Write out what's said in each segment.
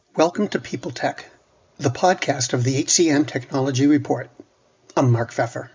Welcome to People Tech, the podcast of the HCM Technology Report. I'm Mark Pfeffer.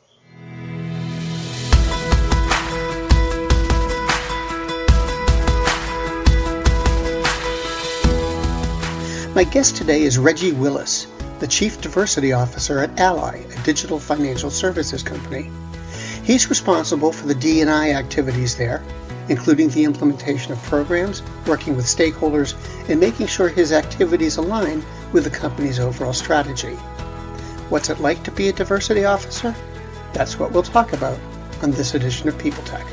My guest today is Reggie Willis, the Chief Diversity Officer at Ally, a digital financial services company. He's responsible for the D&I activities there, including the implementation of programs, working with stakeholders, and making sure his activities align with the company's overall strategy. What's it like to be a diversity officer? That's what we'll talk about on this edition of People Tech.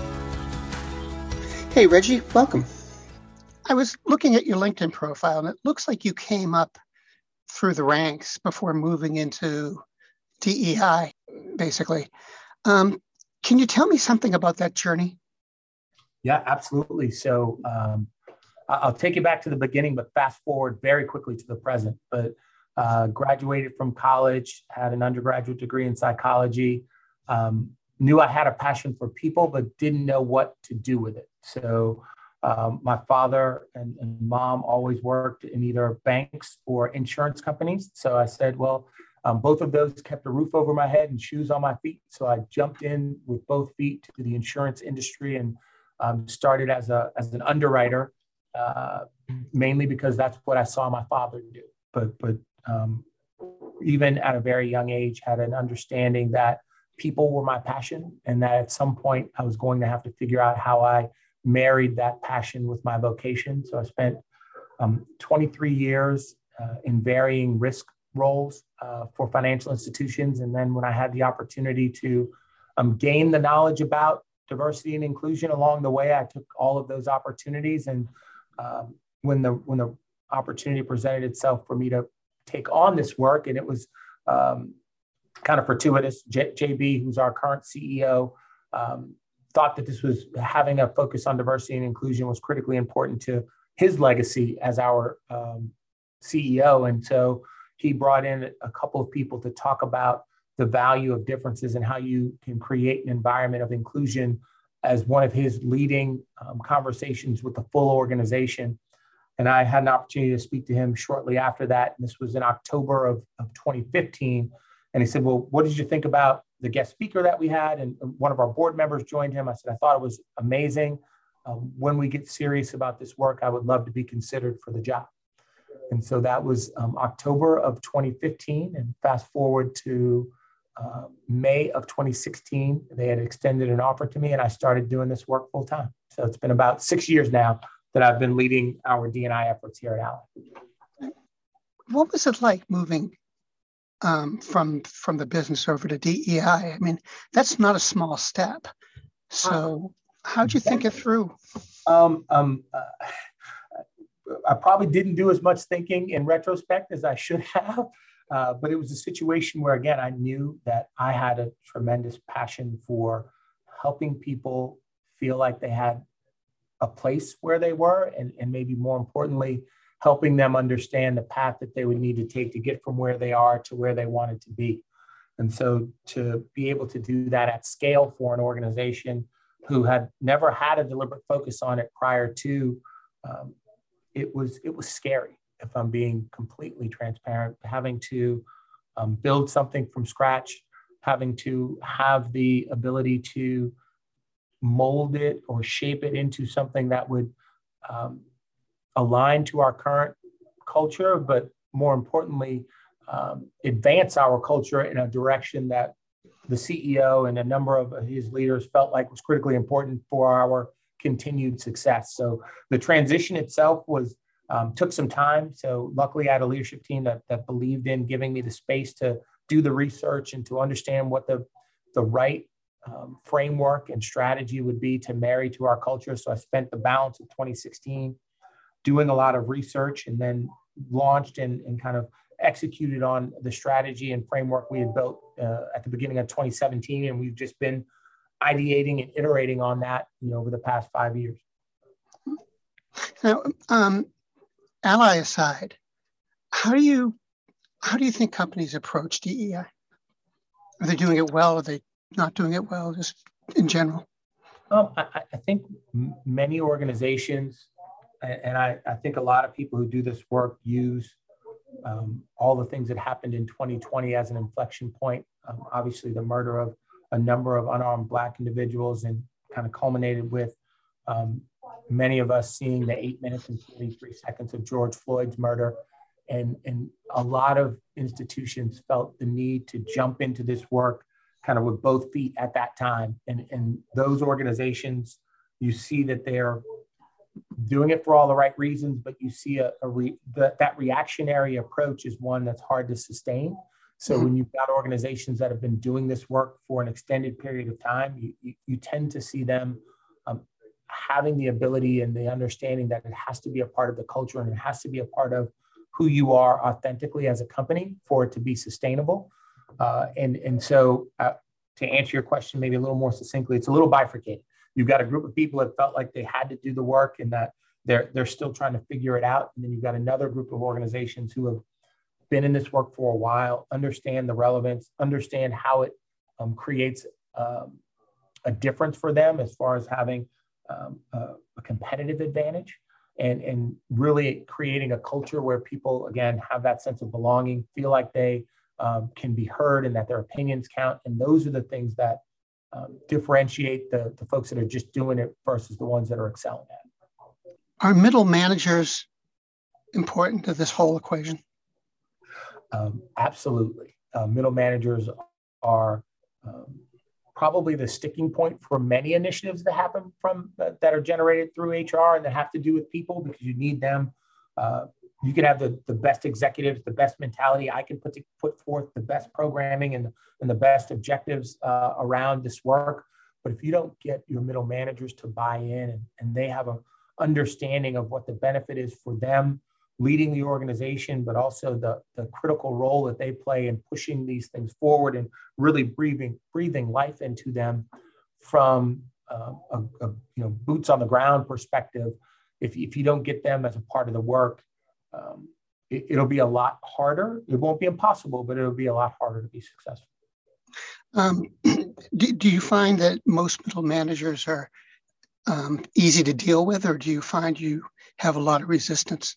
Hey, Reggie, welcome. I was looking at your LinkedIn profile, and it looks like you came up through the ranks before moving into DEI, basically. Can you tell me something about that journey? Yeah, absolutely. So I'll take you back to the beginning, but fast forward very quickly to the present. But graduated from college, had an undergraduate degree in psychology, knew I had a passion for people, but didn't know what to do with it. So my father and mom always worked in either banks or insurance companies. So I said, well, both of those kept a roof over my head and shoes on my feet. So I jumped in with both feet to the insurance industry and started as an underwriter, mainly because that's what I saw my father do. But even at a very young age, had an understanding that people were my passion, and that at some point I was going to have to figure out how I married that passion with my vocation. So I spent 23 years in varying risk roles for financial institutions, and then when I had the opportunity to gain the knowledge about diversity and inclusion along the way, I took all of those opportunities. And when the opportunity presented itself for me to take on this work, and it was kind of fortuitous, JB, who's our current CEO, thought that this was having a focus on diversity and inclusion was critically important to his legacy as our CEO. And so he brought in a couple of people to talk about the value of differences and how you can create an environment of inclusion as one of his leading conversations with the full organization. And I had an opportunity to speak to him shortly after that. And this was in October of 2015. And he said, well, what did you think about the guest speaker that we had? And one of our board members joined him. I said, I thought it was amazing. When we get serious about this work, I would love to be considered for the job. And so that was October of 2015. And fast forward to May of 2016, they had extended an offer to me, and I started doing this work full time. So it's been about 6 years now that I've been leading our D&I efforts here at Ally. What was it like moving from the business over to DEI? I mean, that's not a small step. So how'd you think it through? I probably didn't do as much thinking in retrospect as I should have. But it was a situation where, again, I knew that I had a tremendous passion for helping people feel like they had a place where they were, and maybe more importantly, helping them understand the path that they would need to take to get from where they are to where they wanted to be. And so to be able to do that at scale for an organization who had never had a deliberate focus on it prior to, it was scary. If I'm being completely transparent, having to build something from scratch, having to have the ability to mold it or shape it into something that would align to our current culture, but more importantly, advance our culture in a direction that the CEO and a number of his leaders felt like was critically important for our continued success. So the transition itself took some time. So luckily I had a leadership team that believed in giving me the space to do the research and to understand what the right framework and strategy would be to marry to our culture. So I spent the balance of 2016 doing a lot of research, and then launched and kind of executed on the strategy and framework we had built at the beginning of 2017. And we've just been ideating and iterating on that, over the past 5 years. Now, Ally aside, how do you think companies approach DEI? Are they doing it well? Are they not doing it well, just in general? I think many organizations And I think a lot of people who do this work use all the things that happened in 2020 as an inflection point. Obviously, the murder of a number of unarmed Black individuals, and kind of culminated with many of us seeing the 8 minutes and 43 seconds of George Floyd's murder. And a lot of institutions felt the need to jump into this work kind of with both feet at that time. And those organizations, you see that they're doing it for all the right reasons, but you see that reactionary approach is one that's hard to sustain. So when you've got organizations that have been doing this work for an extended period of time, you tend to see them having the ability and the understanding that it has to be a part of the culture, and it has to be a part of who you are authentically as a company for it to be sustainable. So to answer your question maybe a little more succinctly, it's a little bifurcated. You've got a group of people that felt like they had to do the work and that they're still trying to figure it out. And then you've got another group of organizations who have been in this work for a while, understand the relevance, understand how it creates a difference for them as far as having a competitive advantage, and really creating a culture where people, again, have that sense of belonging, feel like they can be heard and that their opinions count. And those are the things that differentiate the folks that are just doing it versus the ones that are excelling at it. Are middle managers important to this whole equation? Absolutely. Middle managers are probably the sticking point for many initiatives that happen that are generated through HR and that have to do with people, because you need them. You can have the best executives, the best mentality. I can put forth the best programming and the best objectives around this work. But if you don't get your middle managers to buy in and they have an understanding of what the benefit is for them leading the organization, but also the critical role that they play in pushing these things forward and really breathing life into them from a boots on the ground perspective. If you don't get them as a part of the work, it'll be a lot harder. It won't be impossible, but it'll be a lot harder to be successful. Do you find that most middle managers are easy to deal with, or do you find you have a lot of resistance?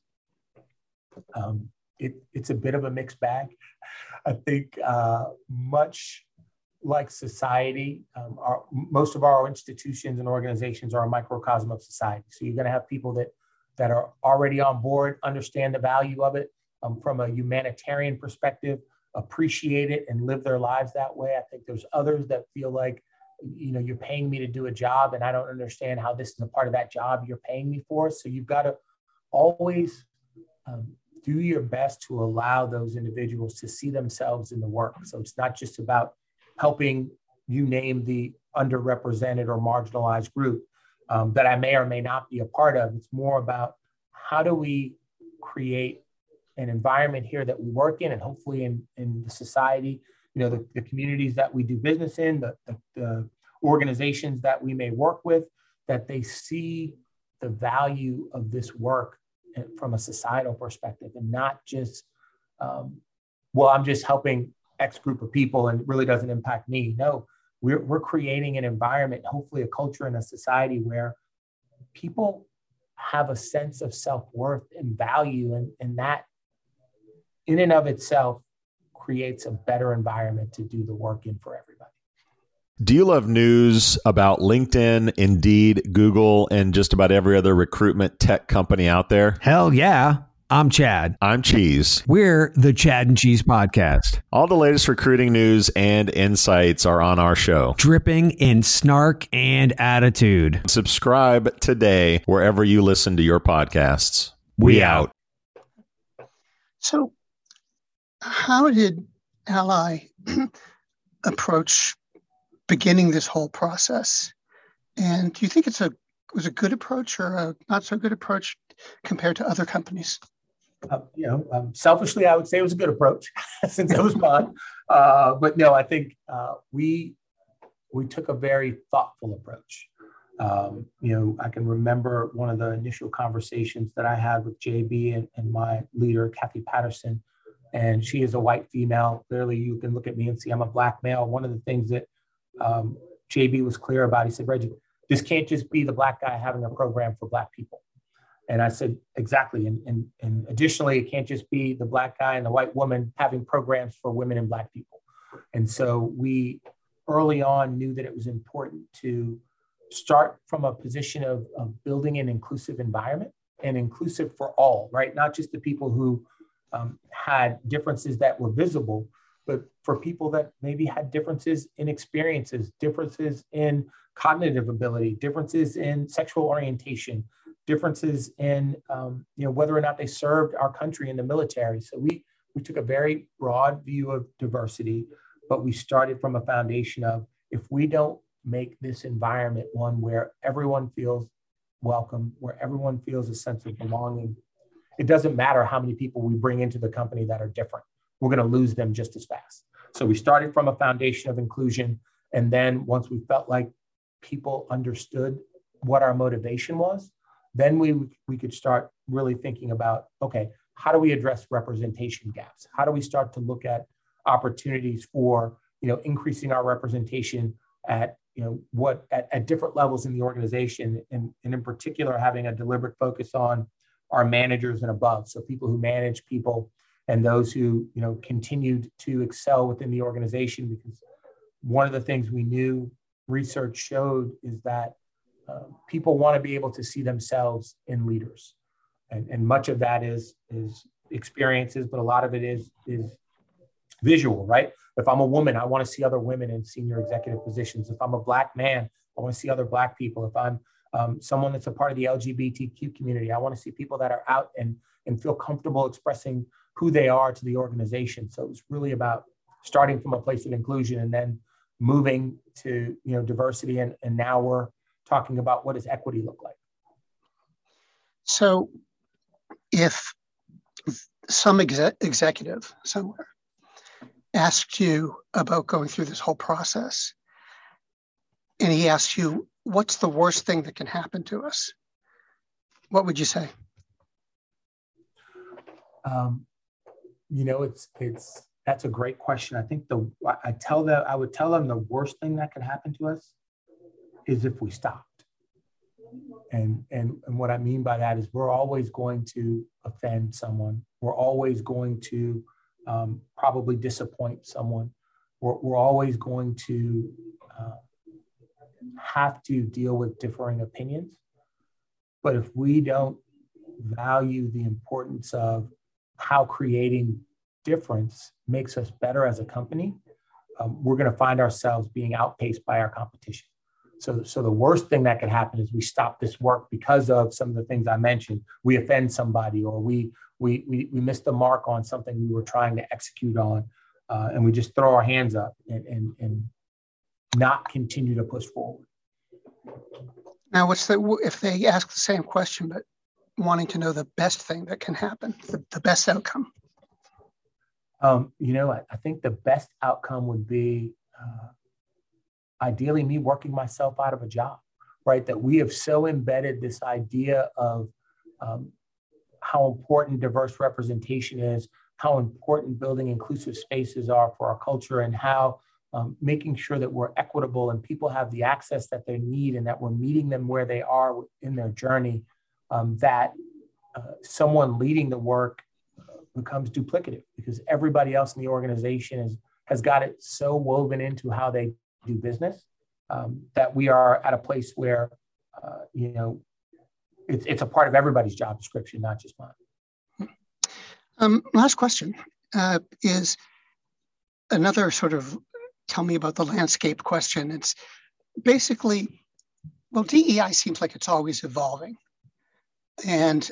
It's a bit of a mixed bag. I think much like society, most of our institutions and organizations are a microcosm of society. So you're going to have people that are already on board, understand the value of it from a humanitarian perspective, appreciate it and live their lives that way. I think there's others that feel like, you're paying me to do a job and I don't understand how this is a part of that job you're paying me for. So you've got to always do your best to allow those individuals to see themselves in the work. So it's not just about helping you name the underrepresented or marginalized group that I may or may not be a part of. It's more about how do we create an environment here that we work in, and hopefully in the society, the communities that we do business in, the organizations that we may work with, that they see the value of this work from a societal perspective, and not just, I'm just helping X group of people and it really doesn't impact me. No, we're creating an environment, hopefully a culture and a society where people have a sense of self-worth and value, and that in and of itself creates a better environment to do the work in for everybody. Do you love news about LinkedIn, Indeed, Google, and just about every other recruitment tech company out there? Hell yeah. I'm Chad. I'm Cheese. We're the Chad and Cheese Podcast. All the latest recruiting news and insights are on our show, dripping in snark and attitude. Subscribe today wherever you listen to your podcasts. We out. So how did Ally approach beginning this whole process? And do you think it was a good approach or a not so good approach compared to other companies? Selfishly, I would say it was a good approach since it was mine. But no, I think we took a very thoughtful approach. I can remember one of the initial conversations that I had with JB and my leader, Kathy Patterson, and she is a white female. Clearly, you can look at me and see I'm a Black male. One of the things that JB was clear about, he said, Reggie, this can't just be the Black guy having a program for Black people. And I said, exactly. And additionally, it can't just be the Black guy and the white woman having programs for women and Black people. And so we early on knew that it was important to start from a position of building an inclusive environment, and inclusive for all, right? Not just the people who had differences that were visible, but for people that maybe had differences in experiences, differences in cognitive ability, differences in sexual orientation, differences in whether or not they served our country in the military. So we took a very broad view of diversity, but we started from a foundation of, if we don't make this environment one where everyone feels welcome, where everyone feels a sense of belonging, it doesn't matter how many people we bring into the company that are different. We're going to lose them just as fast. So we started from a foundation of inclusion. And then once we felt like people understood what our motivation was, then we could start really thinking about, okay, how do we address representation gaps? How do we start to look at opportunities for, increasing our representation at different levels in the organization, and in particular, having a deliberate focus on our managers and above. So people who manage people and those who, continued to excel within the organization, because one of the things we knew research showed is that people want to be able to see themselves in leaders. And much of that is experiences, but a lot of it is visual, right? If I'm a woman, I want to see other women in senior executive positions. If I'm a Black man, I want to see other Black people. If I'm someone that's a part of the LGBTQ community, I want to see people that are out and feel comfortable expressing who they are to the organization. So it was really about starting from a place of inclusion and then moving to diversity. And now we're talking about, what does equity look like? So if some executive somewhere asked you about going through this whole process, and he asked you, what's the worst thing that can happen to us? What would you say? That's a great question. I think I would tell them the worst thing that could happen to us is if we stopped. And what I mean by that is, we're always going to offend someone. We're always going to probably disappoint someone. We're always going to have to deal with differing opinions. But if we don't value the importance of how creating difference makes us better as a company, we're going to find ourselves being outpaced by our competition. So the worst thing that could happen is we stop this work because of some of the things I mentioned. We offend somebody, or we missed the mark on something we were trying to execute on, and we just throw our hands up and not continue to push forward. Now, if they ask the same question, but wanting to know the best thing that can happen, the best outcome? I think the best outcome would be ideally me working myself out of a job, right? That we have so embedded this idea of how important diverse representation is, how important building inclusive spaces are for our culture, and how making sure that we're equitable and people have the access that they need, and that we're meeting them where they are in their journey, that someone leading the work becomes duplicative, because everybody else in the organization has got it so woven into how they do business, that we are at a place where, it's a part of everybody's job description, not just mine. Last question is another sort of tell me about the landscape question. It's basically, well, DEI seems like it's always evolving. And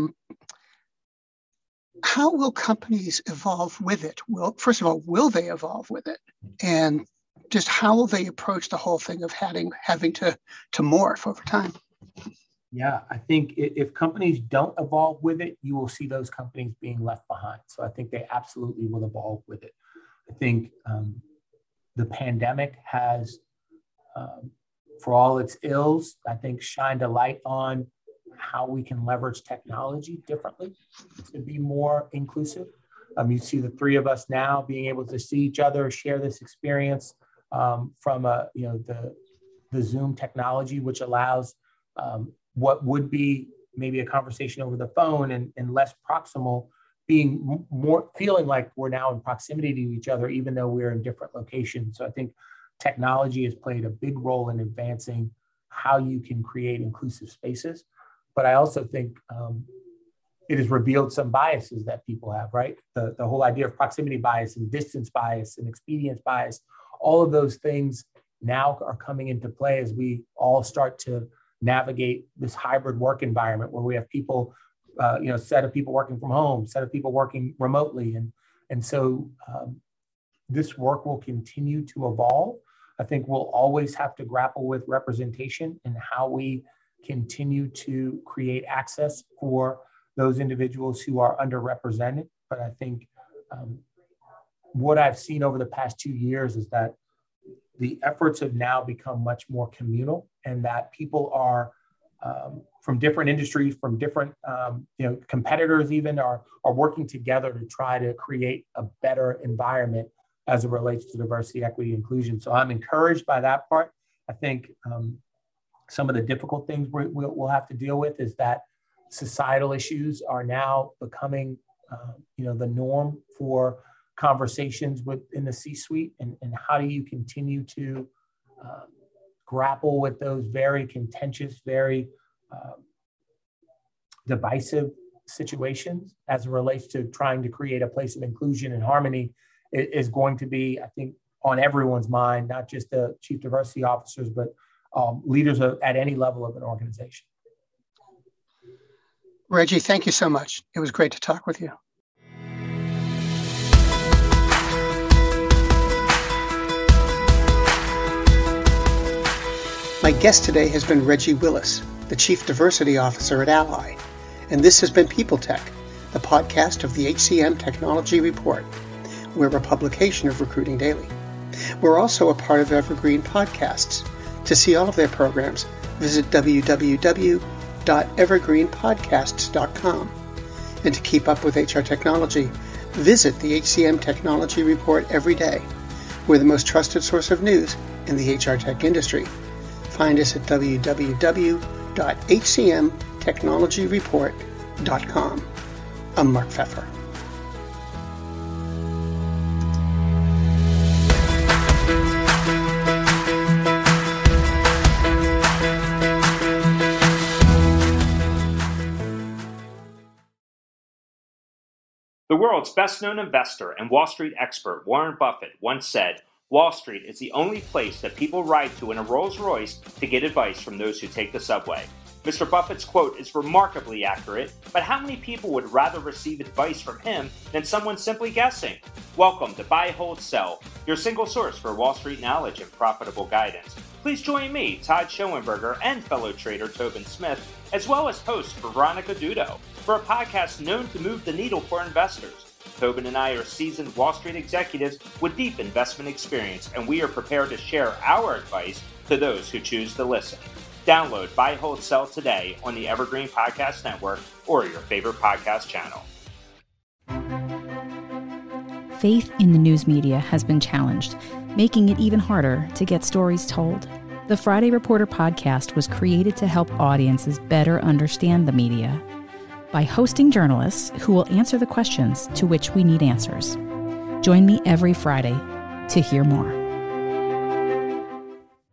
how will companies evolve with it? Well, first of all, will they evolve with it? And just how will they approach the whole thing of having to morph over time? Yeah, I think if companies don't evolve with it, you will see those companies being left behind. So I think they absolutely will evolve with it. I think the pandemic has, for all its ills, I think shined a light on how we can leverage technology differently to be more inclusive. You see the three of us now being able to see each other, share this experience from the Zoom technology, which allows what would be maybe a conversation over the phone and less proximal, being more feeling like we're now in proximity to each other, even though we're in different locations. So I think technology has played a big role in advancing how you can create inclusive spaces. But I also think it has revealed some biases that people have, right? The whole idea of proximity bias and distance bias and expedience bias, all of those things now are coming into play as we all start to navigate this hybrid work environment where we have people, set of people working from home, set of people working remotely. And so this work will continue to evolve. I think we'll always have to grapple with representation and how we continue to create access for those individuals who are underrepresented. But I think what I've seen over the past 2 years is that the efforts have now become much more communal, and that people are from different industries, from different competitors even are working together to try to create a better environment as it relates to diversity, equity, inclusion. So I'm encouraged by that part. I think some of the difficult things we'll have to deal with is that societal issues are now becoming, the norm for conversations within the C-suite, and how do you continue to grapple with those very contentious, very divisive situations as it relates to trying to create a place of inclusion and harmony is going to be, I think, on everyone's mind, not just the chief diversity officers, but leaders at any level of an organization. Reggie, thank you so much. It was great to talk with you. My guest today has been Reggie Willis, the Chief Diversity Officer at Ally, and this has been People Tech, the podcast of the HCM Technology Report. We're a publication of Recruiting Daily. We're also a part of Evergreen Podcasts. To see all of their programs, visit www.evergreenpodcasts.com. And to keep up with HR technology, visit the HCM Technology Report every day. We're the most trusted source of news in the HR tech industry. Find us at www.hcmtechnologyreport.com. I'm Mark Pfeffer. The world's best-known investor and Wall Street expert Warren Buffett once said, "Wall Street is the only place that people ride to in a Rolls-Royce to get advice from those who take the subway." Mr. Buffett's quote is remarkably accurate, but how many people would rather receive advice from him than someone simply guessing? Welcome to Buy, Hold, Sell, your single source for Wall Street knowledge and profitable guidance. Please join me, Todd Schoenberger, and fellow trader Tobin Smith, as well as host Veronica Dudo, for a podcast known to move the needle for investors. Tobin and I are seasoned Wall Street executives with deep investment experience, and we are prepared to share our advice to those who choose to listen. Download Buy, Hold, Sell today on the Evergreen Podcast Network or your favorite podcast channel. Faith in the news media has been challenged, making it even harder to get stories told. The Friday Reporter podcast was created to help audiences better understand the media by hosting journalists who will answer the questions to which we need answers. Join me every Friday to hear more.